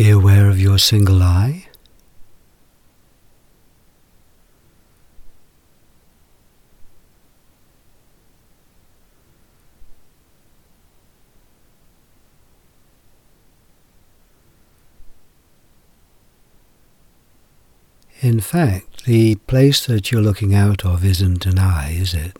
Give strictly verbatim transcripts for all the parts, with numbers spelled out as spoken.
Be aware of your single eye. In fact, the place that you're looking out of isn't an eye, is it?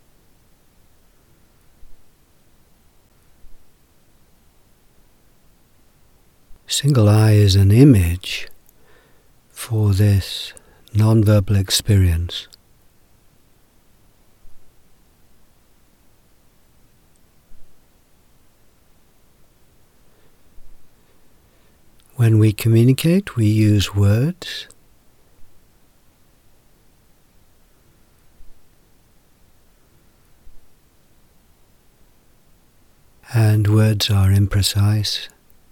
Single eye is an image for this non-verbal experience. When we communicate, we use words. And words are imprecise.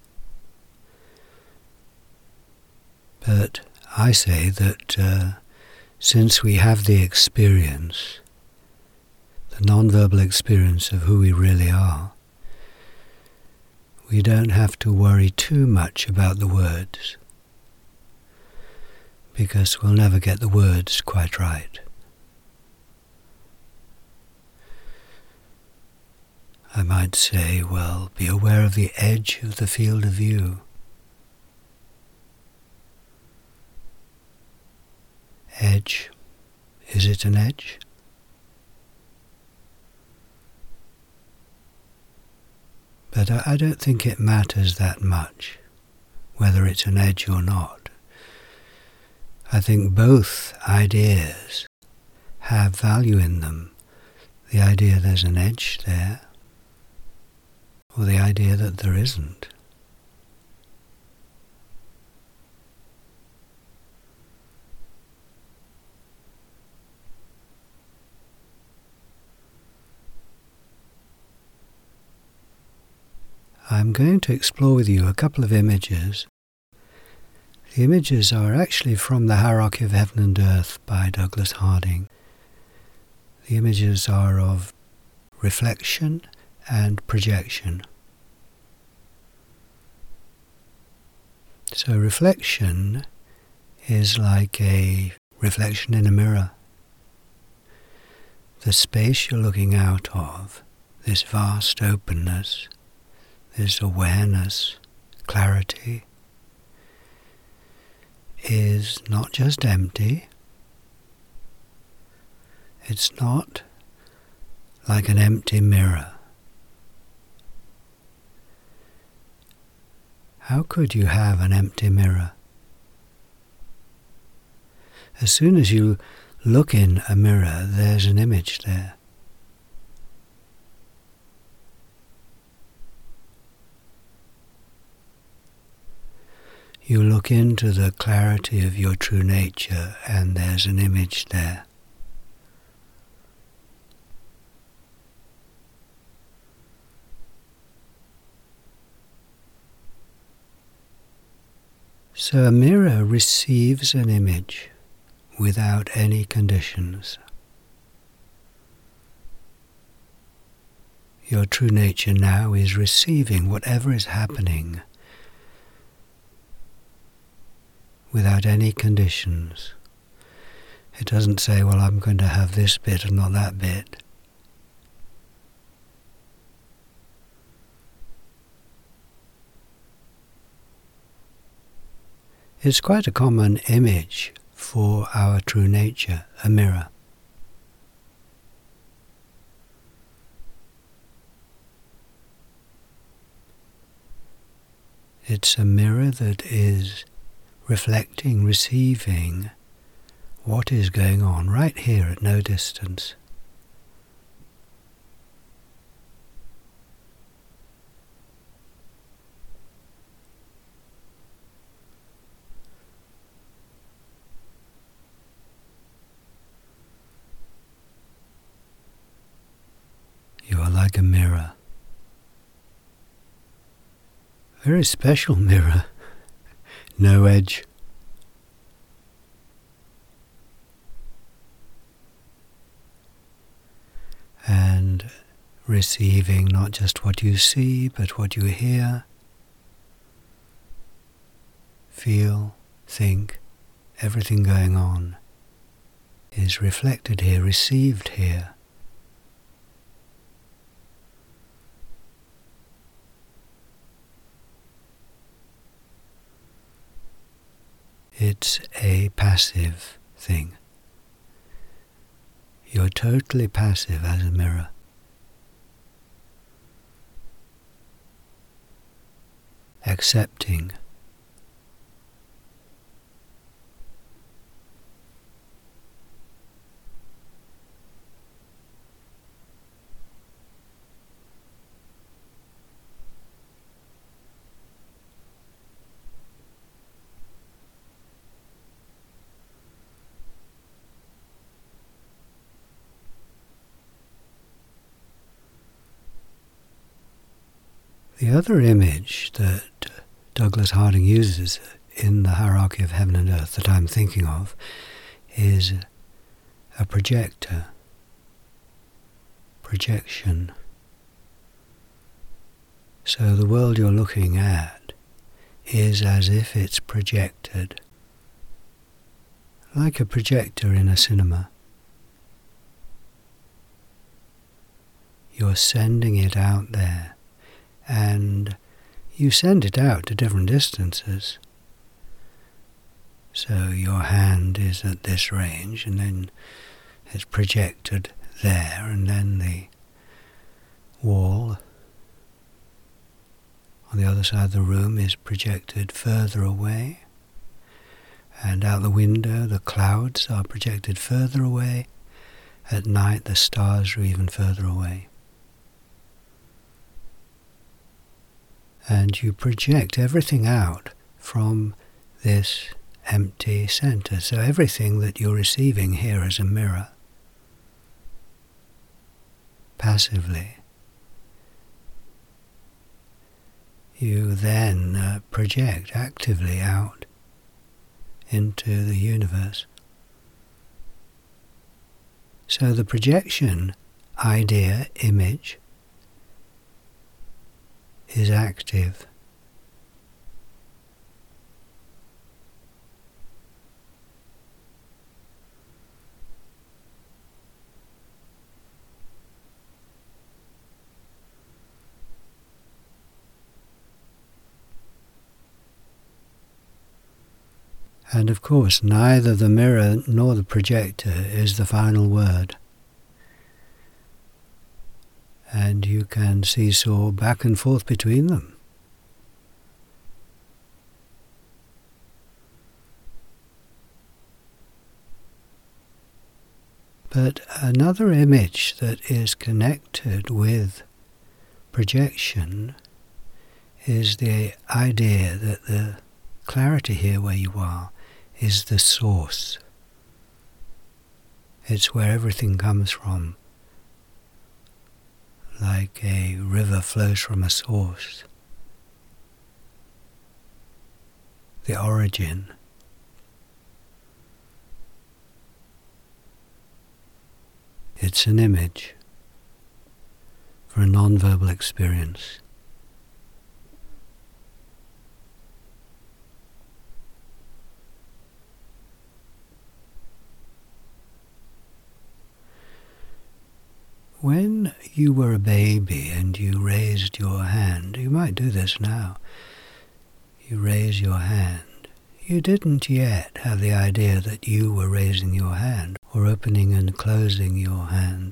But I say that uh, since we have the experience, the non-verbal experience of who we really are, we don't have to worry too much about the words, because we'll never get the words quite right. I might say, well, be aware of the edge of the field of view. Edge. Is it an edge? But I don't think it matters that much whether it's an edge or not. I think both ideas have value in them. The idea there's an edge there, or the idea that there isn't. I'm going to explore with you a couple of images. The images are actually from The Hierarchy of Heaven and Earth by Douglas Harding. The images are of reflection and projection. So reflection is like a reflection in a mirror. The space you're looking out of, this vast openness, this awareness, clarity, is not just empty. It's not like an empty mirror. How could you have an empty mirror? As soon as you look in a mirror, there's an image there. You look into the clarity of your true nature and there's an image there. So a mirror receives an image without any conditions. Your true nature now is receiving whatever is happening without any conditions. It doesn't say, well, I'm going to have this bit and not that bit. It's quite a common image for our true nature, a mirror. It's a mirror that is reflecting, receiving what is going on right here at no distance. You are like a mirror. Very special mirror. No edge. And receiving not just what you see, but what you hear. feel, think, everything going on is reflected here, received here. It's a passive thing. You're totally passive as a mirror. Accepting. The other image that Douglas Harding uses in the hierarchy of heaven and earth that I'm thinking of is a projector, projection. So the world you're looking at is as if it's projected, like a projector in a cinema. You're sending it out there. And you send it out to different distances. So your hand is at this range, and then it's projected there, and then the wall on the other side of the room is projected further away. And out the window, the clouds are projected further away. At night, the stars are even further away. And you project everything out from this empty center. So everything that you're receiving here is a mirror, passively. You then uh, project actively out into the universe. So the projection, idea, image, is active. And of course, neither the mirror nor the projector is the final word. And you can seesaw back and forth between them. But another image that is connected with projection is the idea that the clarity here where you are is the source. It's where everything comes from. Like a river flows from a source. The origin. It's an image for a non-verbal experience. When you were a baby and you raised your hand, you might do this now, you raise your hand, you didn't yet have the idea that you were raising your hand or opening and closing your hand.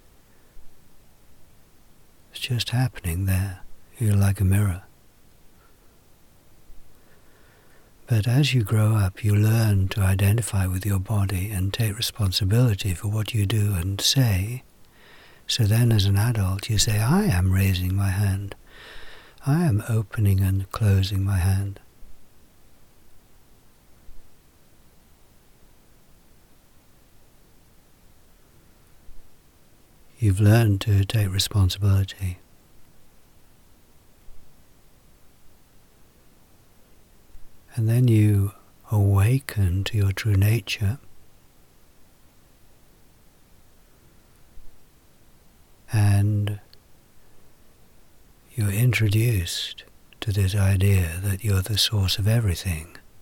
It's just happening there. You're like a mirror. But as you grow up, you learn to identify with your body and take responsibility for what you do and say. So then as an adult you say, I am raising my hand. I am opening and closing my hand. You've learned to take responsibility. And then you awaken to your true nature. And you're introduced to this idea that you're the source of everything,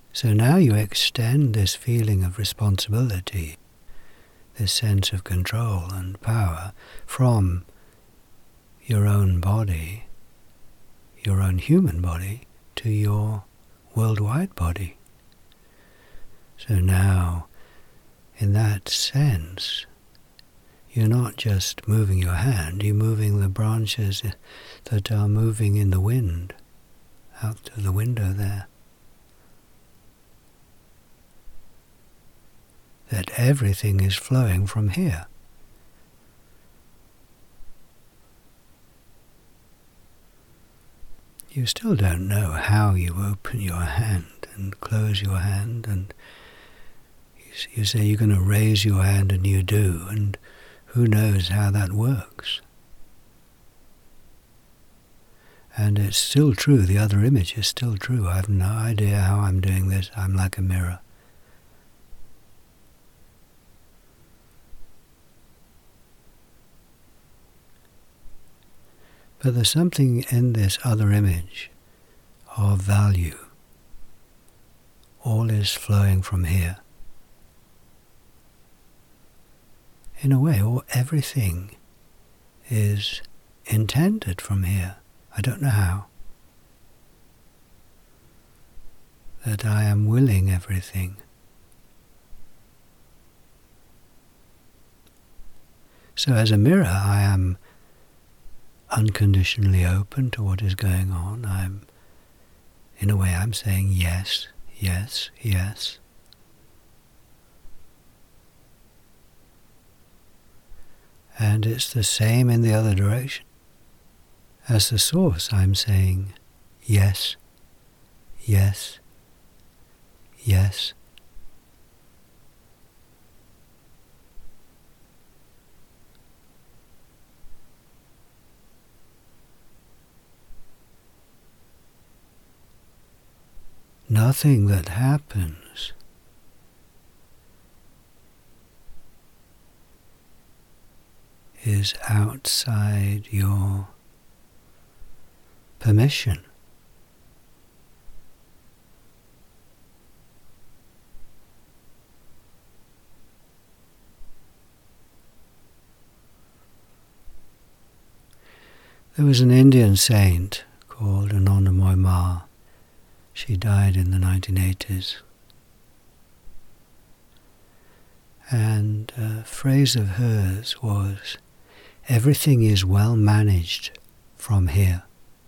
So now you extend this feeling of responsibility, this sense of control and power from your own body, your own human body, to your worldwide body. So now, in that sense, you're not just moving your hand, you're moving the branches that are moving in the wind out to the window there. That everything is flowing from here. You still don't know how you open your hand and close your hand, and you, you say you're going to raise your hand, and you do, and who knows how that works. And it's still true, the other image is still true. I have no idea how I'm doing this. I'm like a mirror. But there's something in this other image of value. All is flowing from here. In a way, all, everything is intended from here. I don't know how. That I am willing everything. So as a mirror, I am unconditionally open to what is going on. I'm, in a way, I'm saying yes, yes, yes. And it's the same in the other direction. As the source, I'm saying yes, yes, yes. Nothing that happens is outside your permission. There was an Indian saint called Anandamoy Ma. She died in the nineteen eighties. And a phrase of hers was, "Everything is well managed from here."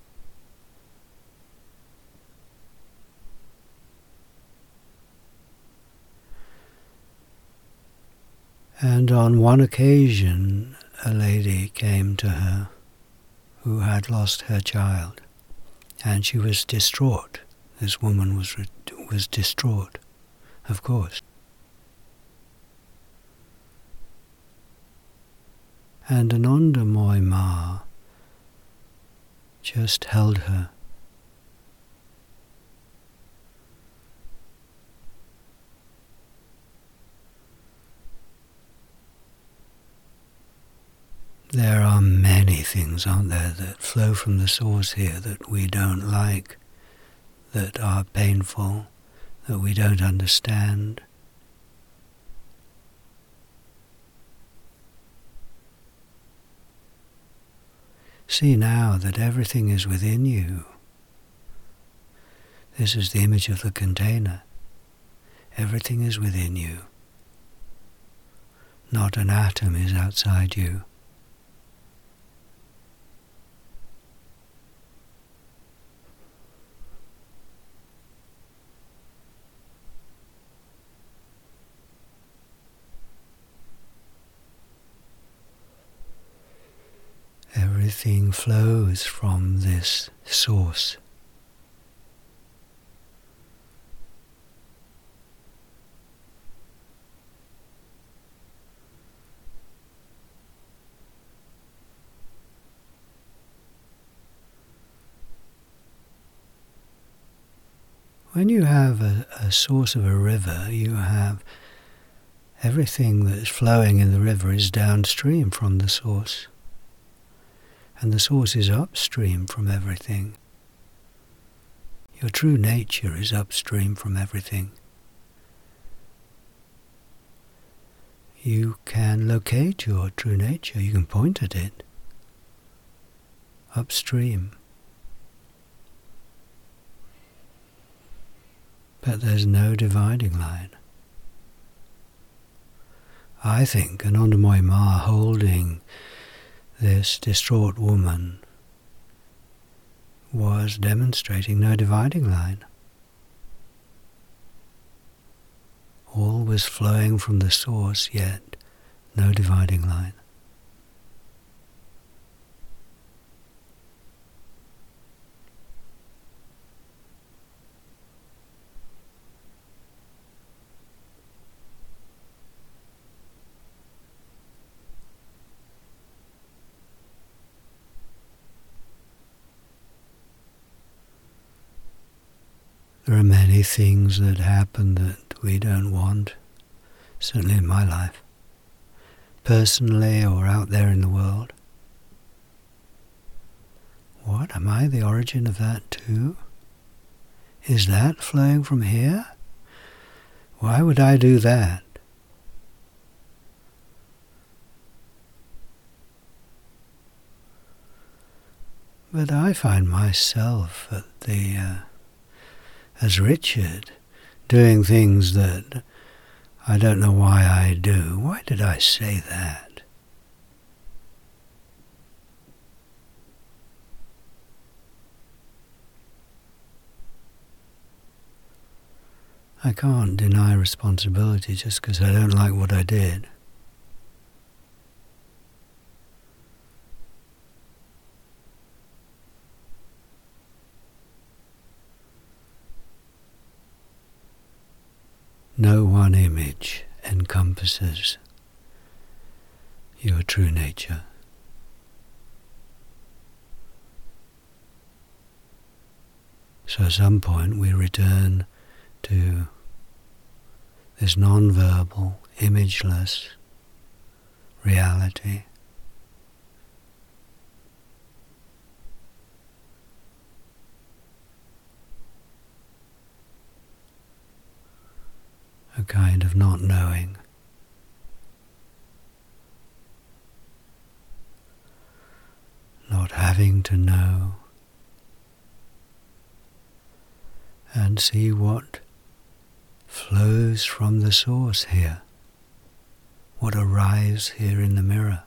And on one occasion, a lady came to her who had lost her child, and she was distraught. This woman was was distraught, of course. And Anandamoy Ma just held her. There are many things, aren't there, that flow from the source here that we don't like, that are painful, that we don't understand. See now that everything is within you. This is the image of the container. Everything is within you. Not an atom is outside you. Everything flows from this source. When you have a, a source of a river, you have everything that's flowing in the river is downstream from the source. And the source is upstream from everything. Your true nature is upstream from everything. You can locate your true nature, you can point at it, upstream. But there's no dividing line. I think Anandamoy Ma holding this distraught woman was demonstrating no dividing line. All was flowing from the source, yet no dividing line. There are many things that happen that we don't want, certainly in my life, personally or out there in the world. What, am I the origin of that too? Is that flowing from here? Why would I do that? But I find myself at the... Uh, as Richard, doing things that I don't know why I do. Why did I say that? I can't deny responsibility just because I don't like what I did. No one image encompasses your true nature. So at some point we return to this non-verbal, imageless reality. A kind of not knowing. Not having to know. And see what flows from the source here. What arrives here in the mirror.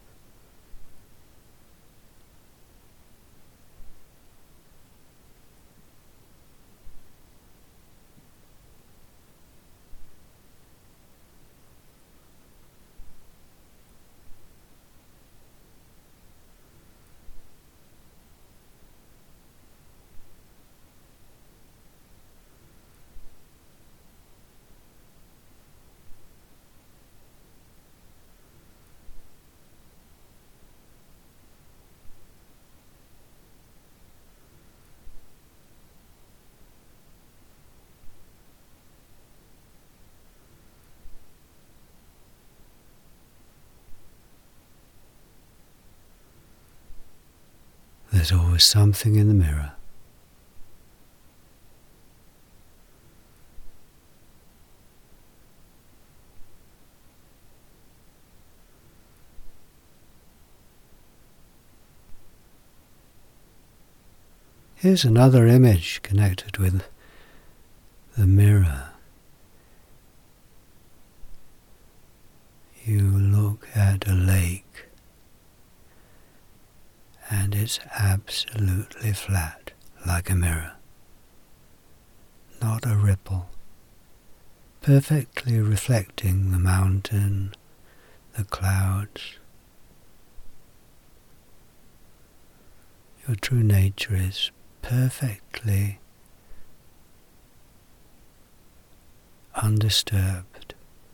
There's always something in the mirror. Here's another image connected with the mirror. You look at a lake and it's absolutely flat, like a mirror. Not a ripple, perfectly reflecting the mountain, the clouds. Your true nature is perfectly undisturbed.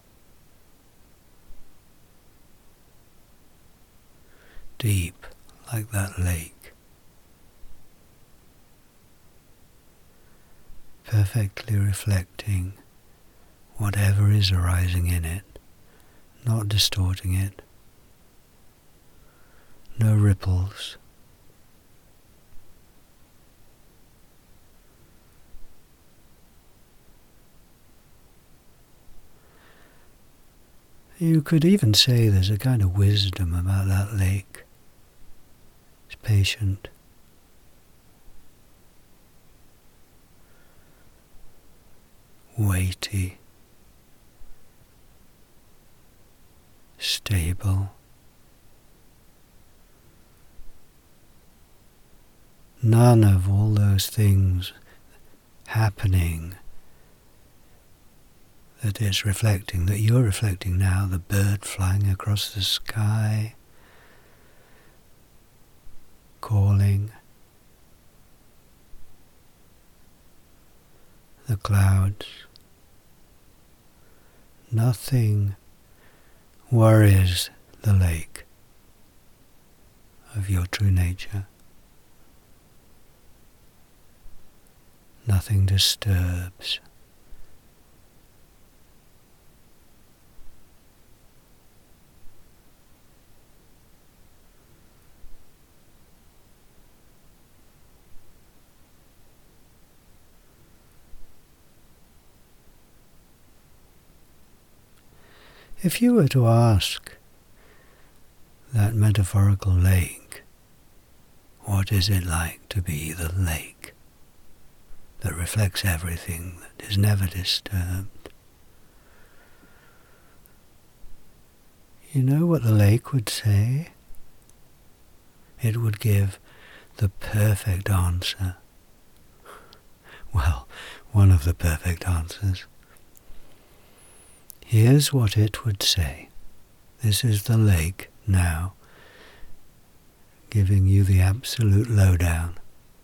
Deep, like that lake. Perfectly reflecting whatever is arising in it, not distorting it. No ripples. You could even say there's a kind of wisdom about that lake. It's patient. Weighty. Stable. None of all those things happening that it's reflecting, that you're reflecting now, the bird flying across the sky, calling, the clouds. Nothing worries the lake of your true nature. Nothing disturbs. If you were to ask that metaphorical lake, what is it like to be the lake that reflects everything, that is never disturbed? You know what the lake would say? It would give the perfect answer. Well, one of the perfect answers. Here's what it would say. This is the lake now, giving you the absolute lowdown.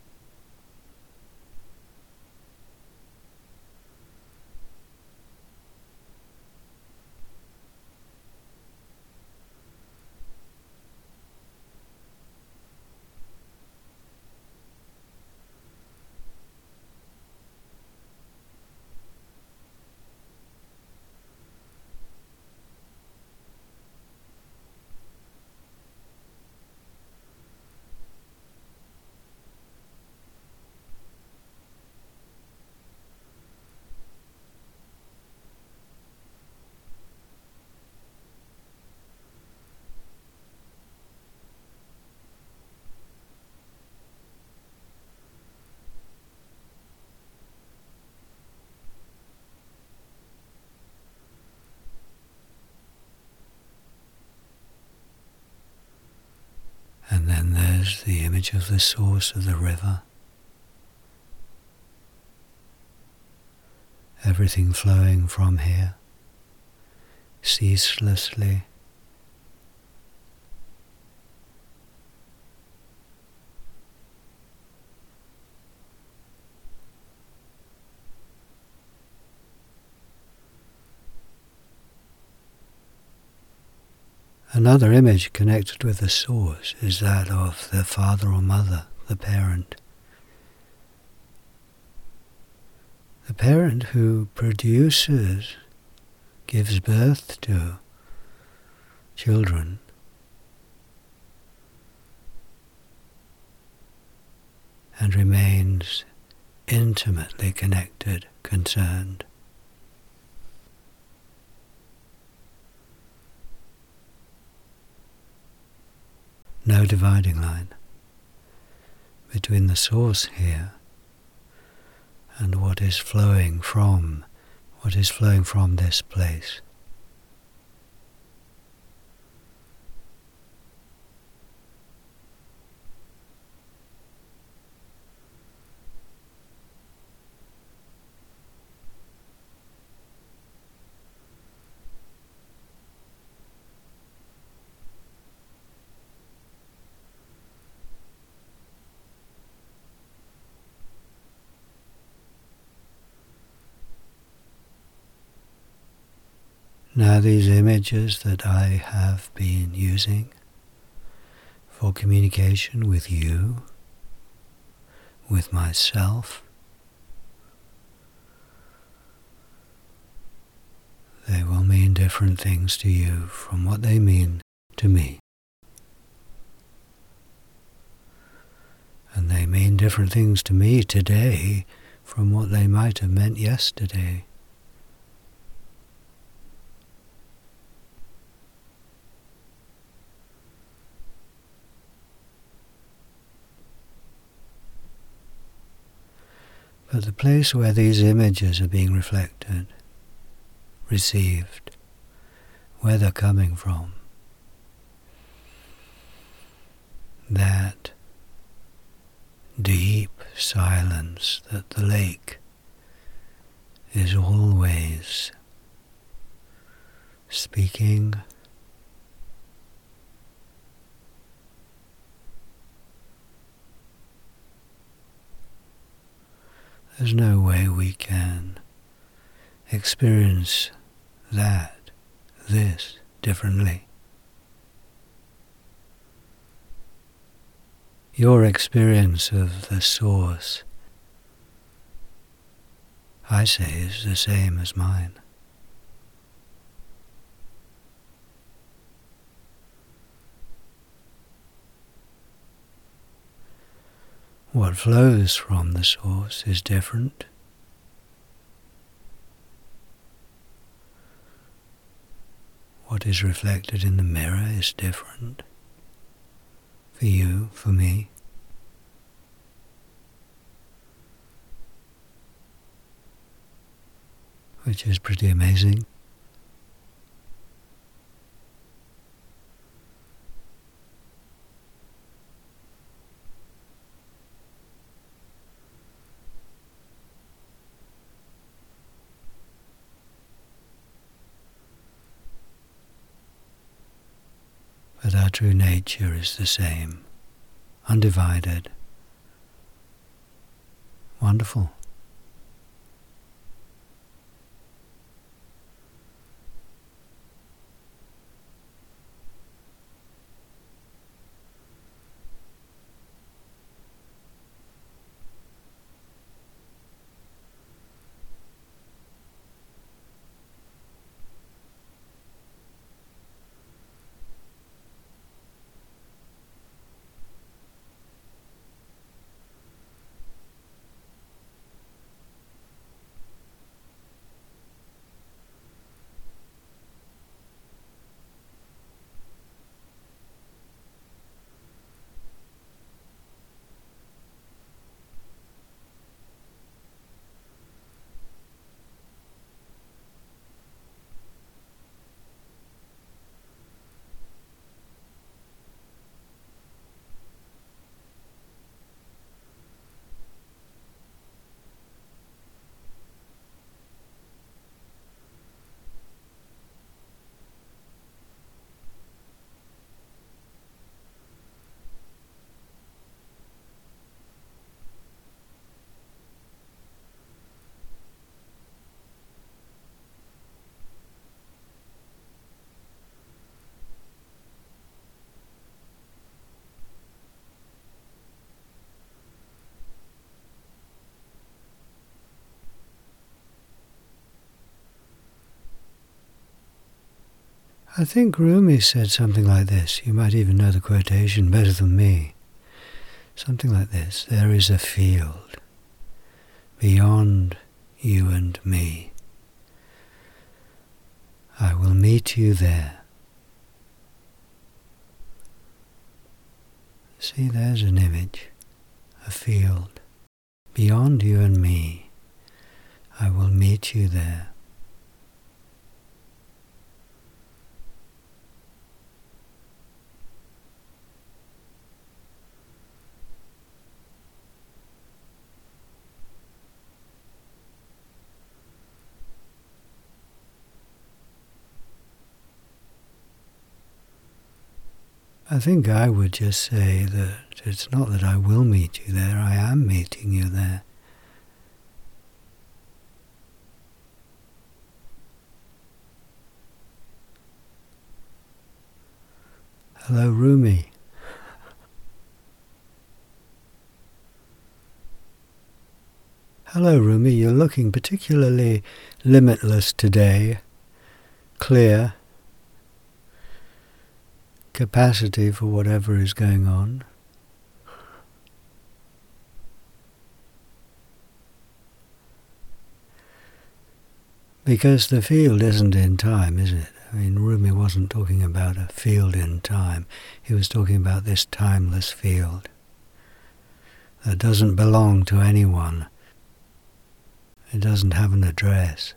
And then there's the image of the source of the river. Everything flowing from here, ceaselessly. Another image connected with the source is that of the father or mother, the parent. The parent who produces, gives birth to children, and remains intimately connected, concerned. No dividing line between the source here and what is flowing from, what is flowing from this place. Now these images that I have been using for communication with you, with myself, they will mean different things to you from what they mean to me. And they mean different things to me today from what they might have meant yesterday. But the place where these images are being reflected, received, where they're coming from, that deep silence that the lake is always speaking, there's no way we can experience that, this, differently. Your experience of the source, I say, is the same as mine. What flows from the source is different. What is reflected in the mirror is different. For you, for me. Which is pretty amazing. But our true nature is the same, undivided, wonderful. I think Rumi said something like this. You might even know the quotation better than me. Something like this. There is a field beyond you and me. I will meet you there. See, there's an image, a field. Beyond you and me, I will meet you there. I think I would just say that it's not that I will meet you there, I am meeting you there. Hello, Rumi. Hello, Rumi. You're looking particularly limitless today, clear, capacity for whatever is going on. Because the field isn't in time, is it? I mean, Rumi wasn't talking about a field in time. He was talking about this timeless field that doesn't belong to anyone. It doesn't have an address.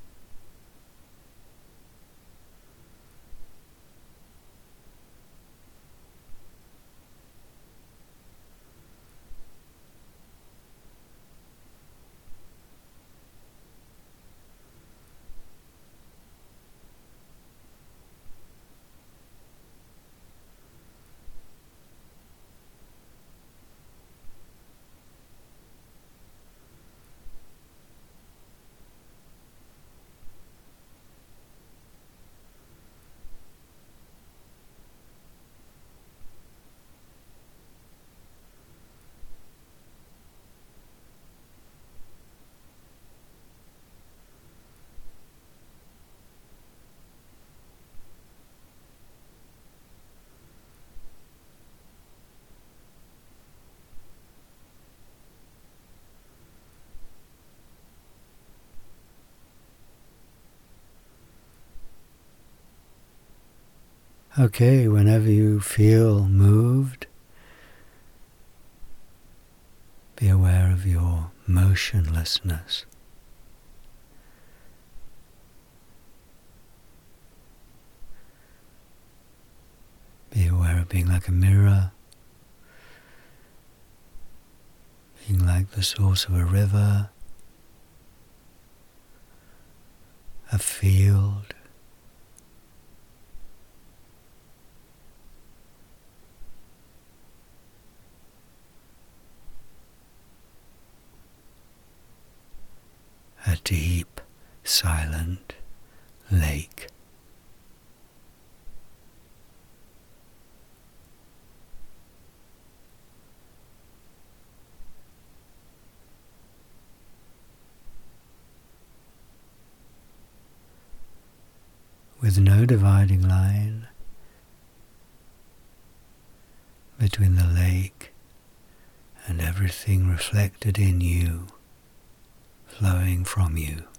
Okay, whenever you feel moved, be aware of your motionlessness. Be aware of being like a mirror, being like the source of a river, a field, a deep, silent lake. With no dividing line between the lake and everything reflected in you, flowing from you.